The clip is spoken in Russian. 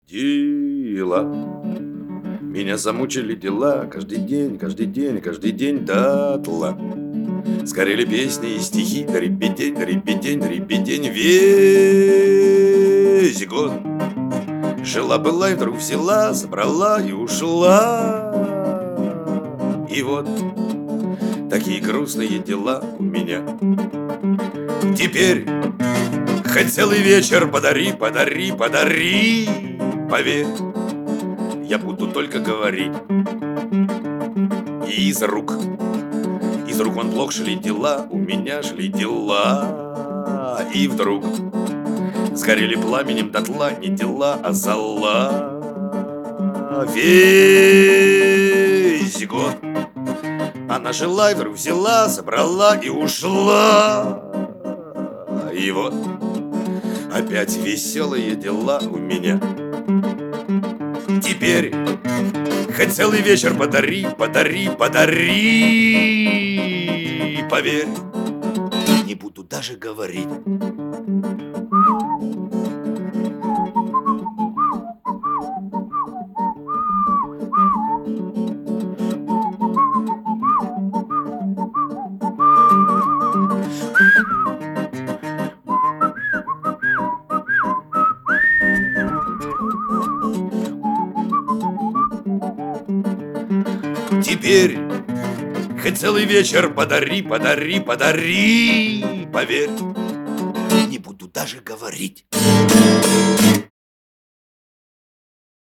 Дела. Меня замучили дела. Каждый день, каждый день, каждый день дотла. Сгорели песни и стихи. Дребедень, дребедень, дребедень. Весь год. Жила-была и вдруг взяла, забрала и ушла. И вот такие грустные дела у меня. Теперь хоть целый вечер подари, подари, подари. Поверь, я буду только говорить. И из рук вон плохо шли дела, у меня шли дела. И вдруг сгорели пламенем дотла не дела, а зола. Весь год она жила и вдруг взяла, забрала и ушла. И вот опять веселые дела у меня. Теперь хоть целый вечер подари, подари, подари. Поверь, не буду даже говорить. Теперь хоть целый вечер подари, подари, подари. Поверь, не буду даже говорить.